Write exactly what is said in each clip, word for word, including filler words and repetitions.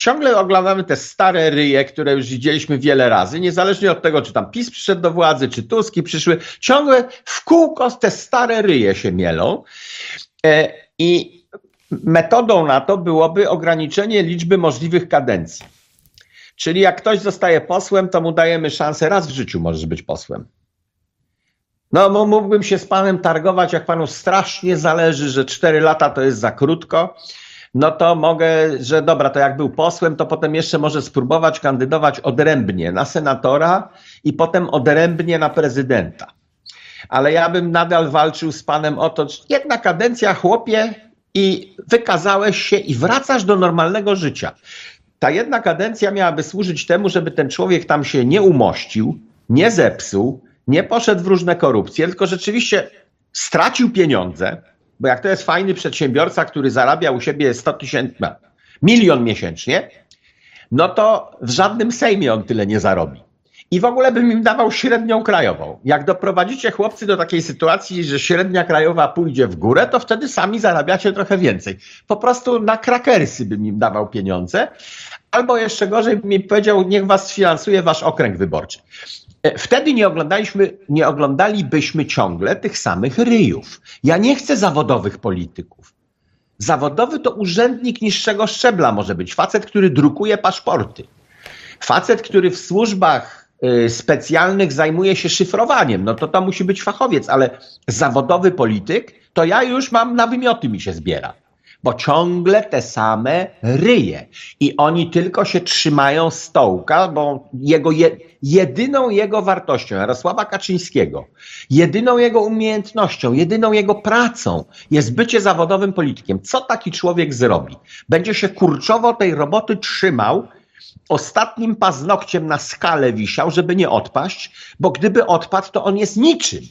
ciągle oglądamy te stare ryje, które już widzieliśmy wiele razy, niezależnie od tego, czy tam PiS przyszedł do władzy, czy Tuski przyszły, ciągle w kółko te stare ryje się mielą i metodą na to byłoby ograniczenie liczby możliwych kadencji. Czyli jak ktoś zostaje posłem, to mu dajemy szansę, raz w życiu możesz być posłem. No mógłbym się z panem targować, jak panu strasznie zależy, że cztery lata to jest za krótko, no to mogę, że dobra, to jak był posłem, to potem jeszcze może spróbować kandydować odrębnie na senatora i potem odrębnie na prezydenta. Ale ja bym nadal walczył z panem o to, jedna kadencja, chłopie, i wykazałeś się i wracasz do normalnego życia. Ta jedna kadencja miałaby służyć temu, żeby ten człowiek tam się nie umościł, nie zepsuł, nie poszedł w różne korupcje, tylko rzeczywiście stracił pieniądze, bo jak to jest fajny przedsiębiorca, który zarabia u siebie sto tysięcy, no, milion miesięcznie, no to w żadnym sejmie on tyle nie zarobi. I w ogóle bym im dawał średnią krajową. Jak doprowadzicie, chłopcy, do takiej sytuacji, że średnia krajowa pójdzie w górę, to wtedy sami zarabiacie trochę więcej. Po prostu na krakersy bym im dawał pieniądze, albo jeszcze gorzej bym im powiedział, niech was sfinansuje wasz okręg wyborczy. Wtedy nie oglądaliśmy, nie oglądalibyśmy ciągle tych samych ryjów. Ja nie chcę zawodowych polityków. Zawodowy to urzędnik niższego szczebla może być. Facet, który drukuje paszporty. Facet, który w służbach specjalnych zajmuje się szyfrowaniem. No to to musi być fachowiec, ale zawodowy polityk to ja już mam, na wymioty mi się zbiera. Bo ciągle te same ryje. I oni tylko się trzymają stołka, bo jego je, jedyną jego wartością Jarosława Kaczyńskiego, jedyną jego umiejętnością, jedyną jego pracą jest bycie zawodowym politykiem. Co taki człowiek zrobi? Będzie się kurczowo tej roboty trzymał, ostatnim paznokciem na skalę wisiał, żeby nie odpaść, bo gdyby odpadł, to on jest niczym.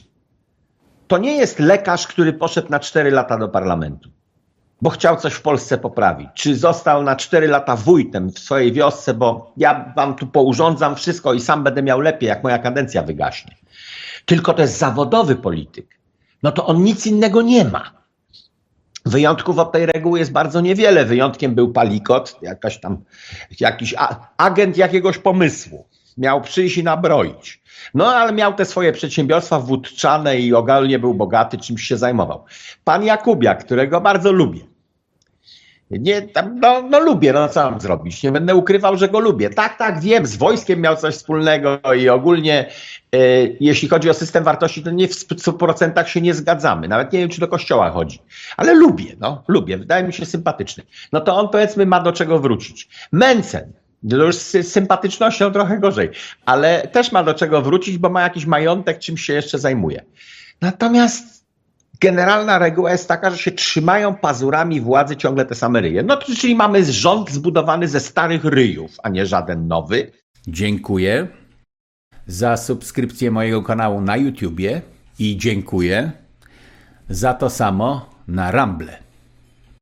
To nie jest lekarz, który poszedł na cztery lata do parlamentu, bo chciał coś w Polsce poprawić. Czy został na cztery lata wójtem w swojej wiosce, bo ja wam tu pourządzam wszystko i sam będę miał lepiej, jak moja kadencja wygaśnie. Tylko to jest zawodowy polityk. No to on nic innego nie ma. Wyjątków od tej reguły jest bardzo niewiele. Wyjątkiem był Palikot, jakaś tam, jakiś agent jakiegoś pomysłu. Miał przyjść i nabroić. No ale miał te swoje przedsiębiorstwa wódczane i ogólnie był bogaty, czymś się zajmował. Pan Jakubiak, którego bardzo lubię. Nie, tam, no, no lubię, no co mam zrobić? Nie będę ukrywał, że go lubię. Tak, tak, wiem, z wojskiem miał coś wspólnego i ogólnie e, jeśli chodzi o system wartości, to nie w stu procentach się nie zgadzamy. Nawet nie wiem, czy do kościoła chodzi. Ale lubię, no, lubię, wydaje mi się sympatyczny. No to on, powiedzmy, ma do czego wrócić. Mencen, już z sympatycznością trochę gorzej, ale też ma do czego wrócić, bo ma jakiś majątek, czym się jeszcze zajmuje. Natomiast generalna reguła jest taka, że się trzymają pazurami władzy ciągle te same ryje. No to czyli mamy rząd zbudowany ze starych ryjów, a nie żaden nowy. Dziękuję za subskrypcję mojego kanału na YouTubie i dziękuję za to samo na Rumble.